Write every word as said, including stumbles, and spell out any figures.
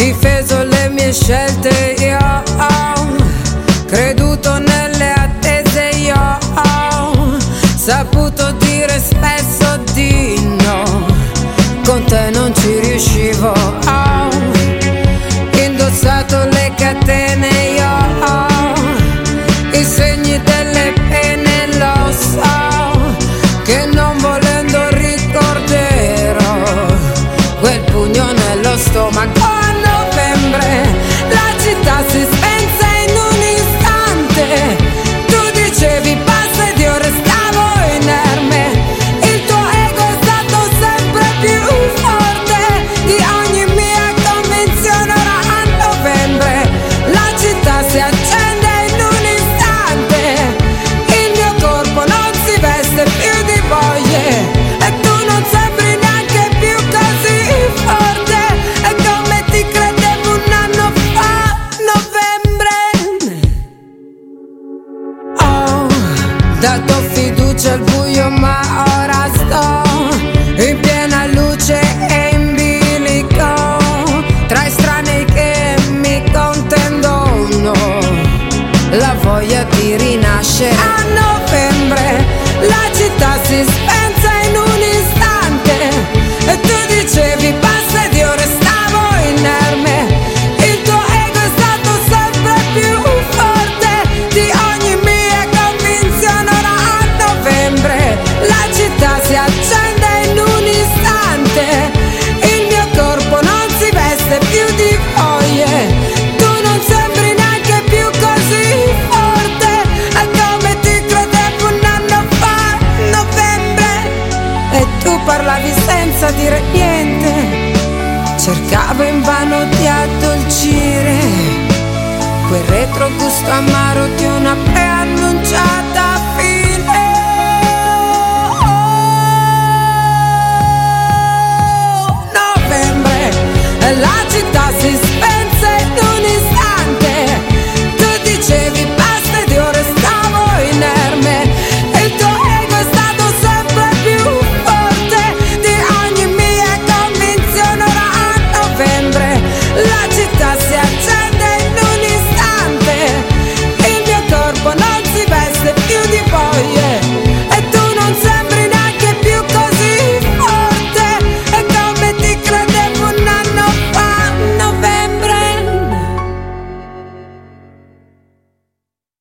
difeso le mie scelte, io ho creduto nelle attese, io ho saputo dire spesso di no, con te non ci riuscivo, ho indossato le catene, io ho i segni delle pene, lo so che non volendo ricorderò quel pugno nello stomaco. A novembre la città si spense in un istante, tu dicevi basta ed io restavo inerme, il tuo ego è stato sempre più forte di ogni mia convinzione. Ora a novembre la città si accende in un istante, il mio corpo non si veste più di voglie e tu non sembri neanche più così forte, è come ti credevo un anno fa. Novembre ho dato fiducia al buio, ma ora sto in piena luce e in bilico tra estranei che mi contendono la voglia di rinascere. A novembre la città si spense in un istante e tu dicevi basta ed io restavo inerme, il tuo ego è stato sempre più forte di ogni mia convinzione. Ora a novembre la città si accende in un istante, il mio corpo non si veste più di voglie, tu non sembri neanche più così forte, è come ti credevo un anno fa. Novembre e tu parlavi senza dire niente, cercavo invano di addolcire quel retrogusto amaro di una preannunciata